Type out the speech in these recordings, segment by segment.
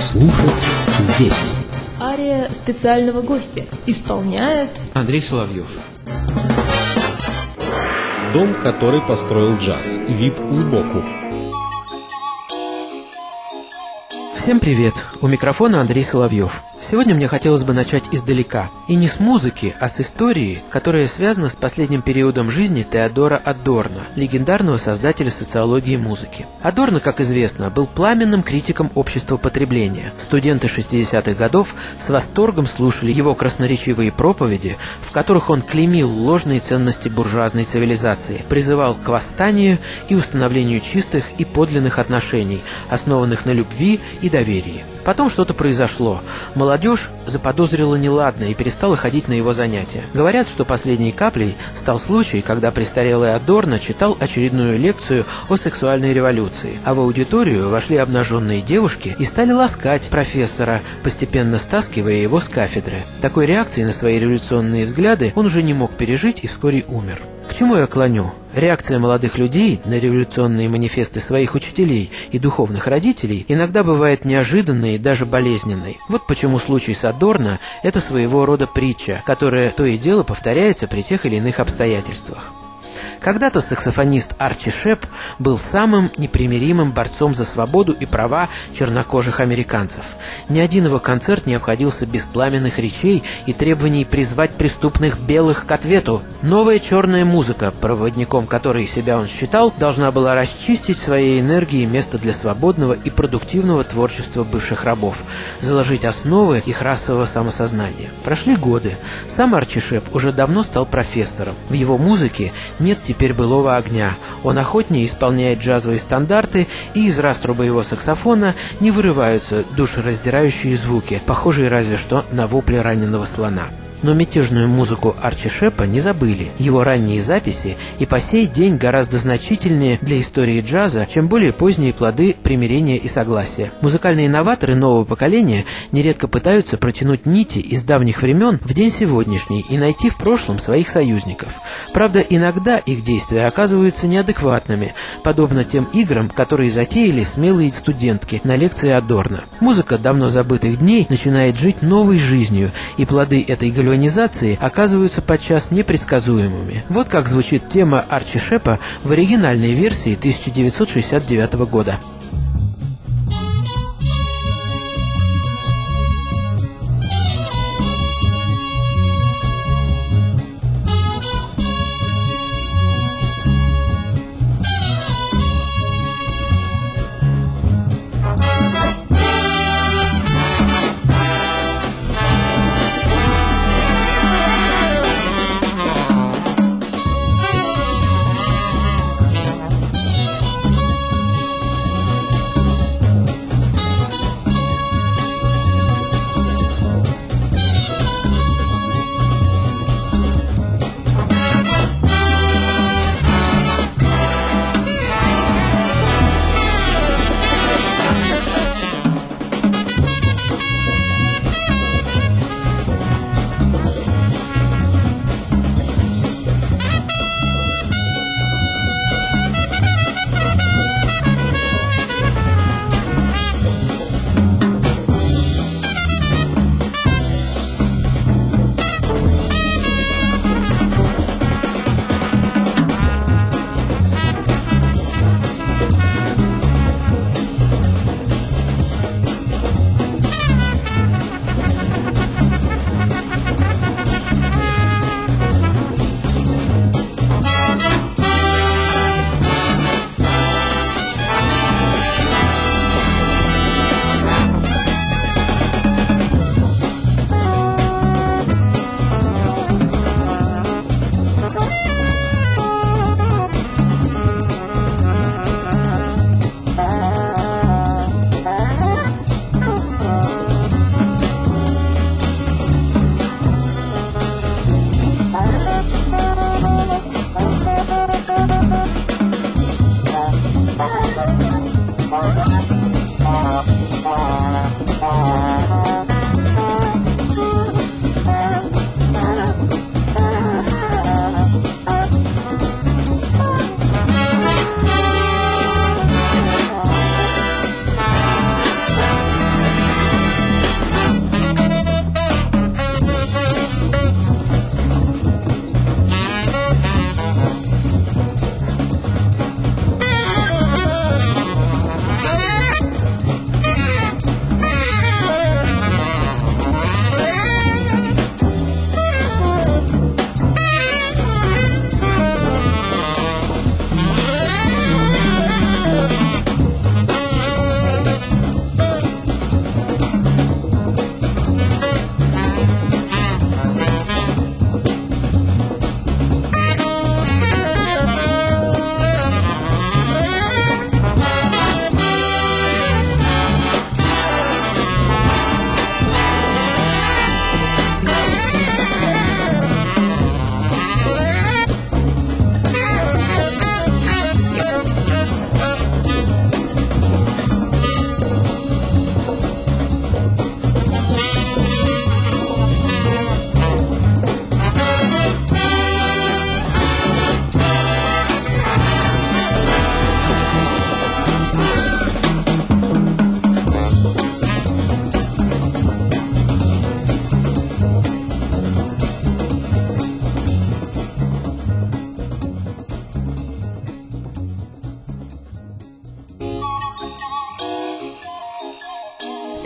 слушать здесь. Ария специального гостя исполняет Андрей Соловьев. Дом, который построил джаз. Вид сбоку. Всем привет! У микрофона Андрей Соловьев. Сегодня мне хотелось бы начать издалека. И не с музыки, а с истории, которая связана с последним периодом жизни Теодора Адорно, легендарного создателя социологии музыки. Адорно, как известно, был пламенным критиком общества потребления. Студенты 60-х годов с восторгом слушали его красноречивые проповеди, в которых он клеймил ложные ценности буржуазной цивилизации, призывал к восстанию и установлению чистых и подлинных отношений, основанных на любви и доверии. Потом что-то произошло. Молодежь заподозрила неладное и перестала ходить на его занятия. Говорят, что последней каплей стал случай, когда престарелый Адорно читал очередную лекцию о сексуальной революции, а в аудиторию вошли обнаженные девушки и стали ласкать профессора, постепенно стаскивая его с кафедры. Такой реакции на свои революционные взгляды он уже не мог пережить и вскоре умер. К чему я клоню? Реакция молодых людей на революционные манифесты своих учителей и духовных родителей иногда бывает неожиданной и даже болезненной. Вот почему случай с Адорно – это своего рода притча, которая то и дело повторяется при тех или иных обстоятельствах. Когда-то саксофонист Арчи Шеп был самым непримиримым борцом за свободу и права чернокожих американцев. Ни один его концерт не обходился без пламенных речей и требований призвать преступных белых к ответу. Новая черная музыка, проводником которой себя он считал, должна была расчистить своей энергией место для свободного и продуктивного творчества бывших рабов, заложить основы их расового самосознания. Прошли годы. Сам Арчи Шеп уже давно стал профессором. В его музыке нет теперь былого огня. Он охотнее исполняет джазовые стандарты, и из раструба его саксофона не вырываются душераздирающие звуки, похожие разве что на вопли раненого слона. Но мятежную музыку Арчи Шепа не забыли. Его ранние записи и по сей день гораздо значительнее для истории джаза, чем более поздние плоды примирения и согласия. Музыкальные новаторы нового поколения нередко пытаются протянуть нити из давних времен в день сегодняшний и найти в прошлом своих союзников. Правда, иногда их действия оказываются неадекватными, подобно тем играм, которые затеяли смелые студентки на лекции Адорно. Музыка давно забытых дней начинает жить новой жизнью, и плоды этой гальванизации оказываются подчас непредсказуемыми. Вот как звучит тема Арчи Шепа в оригинальной версии 1969 года.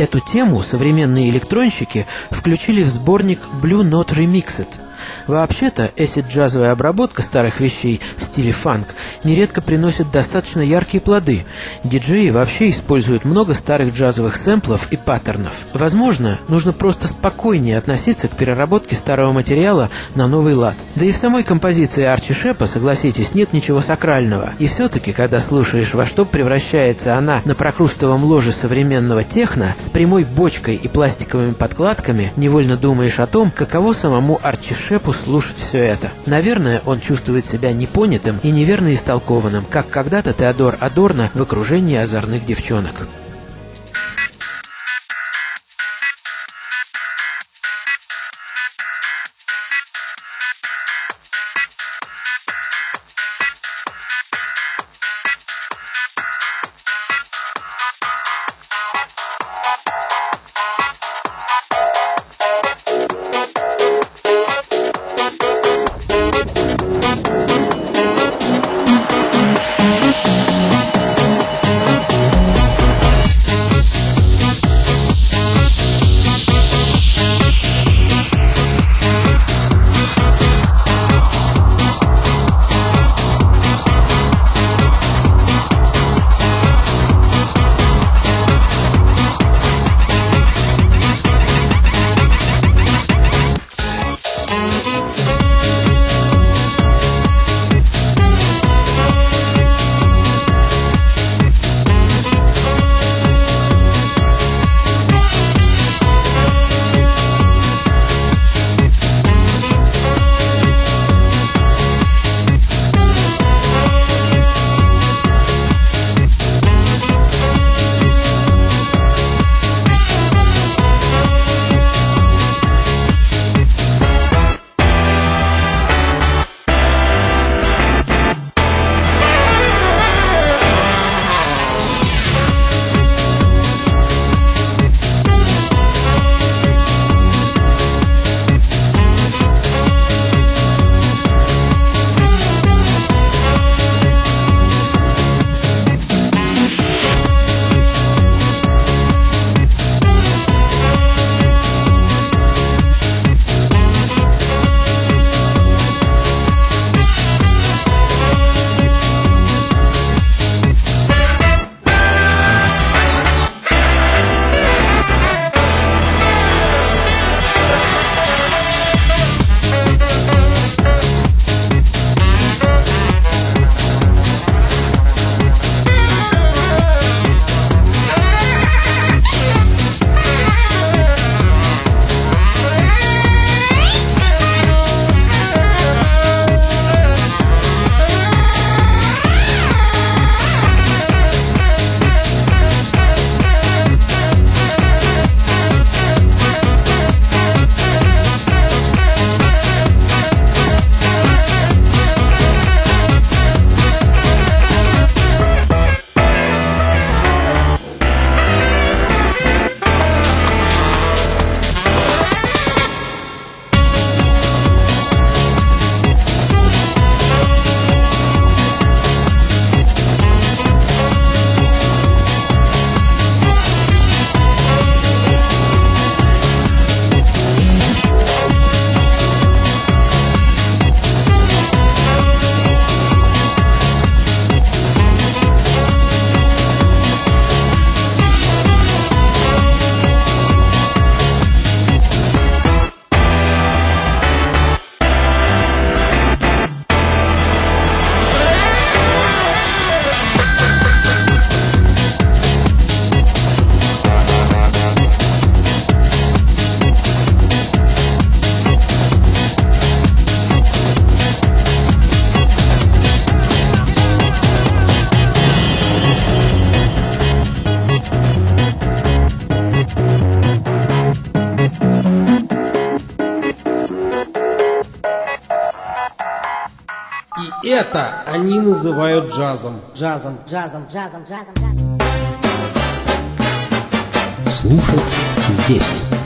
Эту тему современные электронщики включили в сборник Blue Note Remixed. Вообще-то, эсид-джазовая обработка старых вещей в стиле фанк нередко приносит достаточно яркие плоды. Диджеи вообще используют много старых джазовых сэмплов и паттернов. Возможно, нужно просто спокойнее относиться к переработке старого материала на новый лад. Да и в самой композиции Арчи Шепа, согласитесь, нет ничего сакрального. И все-таки, когда слушаешь, во что превращается она на прокрустовом ложе современного техно, с прямой бочкой и пластиковыми подкладками, невольно думаешь о том, каково самому Арчи Шепу слушать все это. Наверное, он чувствует себя непонятым и неверно истолкованным, как когда-то Теодор Адорно в окружении озорных девчонок. И это они называют джазом. Джазом. Слушать здесь.